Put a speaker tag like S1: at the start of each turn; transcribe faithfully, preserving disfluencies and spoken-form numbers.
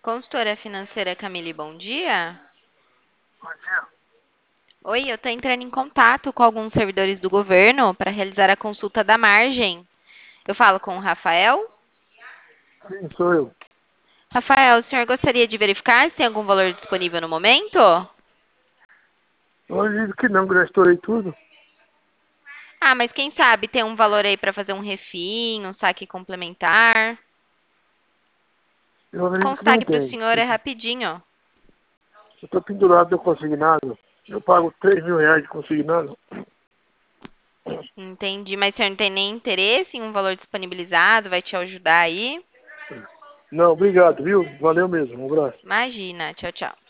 S1: Consultora financeira Camille, bom dia.
S2: Bom dia.
S1: Oi, eu estou entrando em contato com alguns servidores do governo para realizar a consulta da margem. Eu falo com o Rafael.
S2: Sim, sou eu.
S1: Rafael, o senhor gostaria de verificar se tem algum valor disponível no momento?
S2: Eu digo que não, que já estourei tudo.
S1: Ah, mas quem sabe tem um valor aí para fazer um refim, um saque complementar.
S2: Eu acredito que não
S1: Consague para o
S2: tem.
S1: senhor, é rapidinho.
S2: Eu estou pendurado do consignado. Eu pago três mil reais de consignado.
S1: Entendi, mas o senhor não tem nem interesse em um valor disponibilizado? Vai te ajudar aí?
S2: Não, obrigado, viu? Valeu mesmo. Um abraço.
S1: Imagina. Tchau, tchau.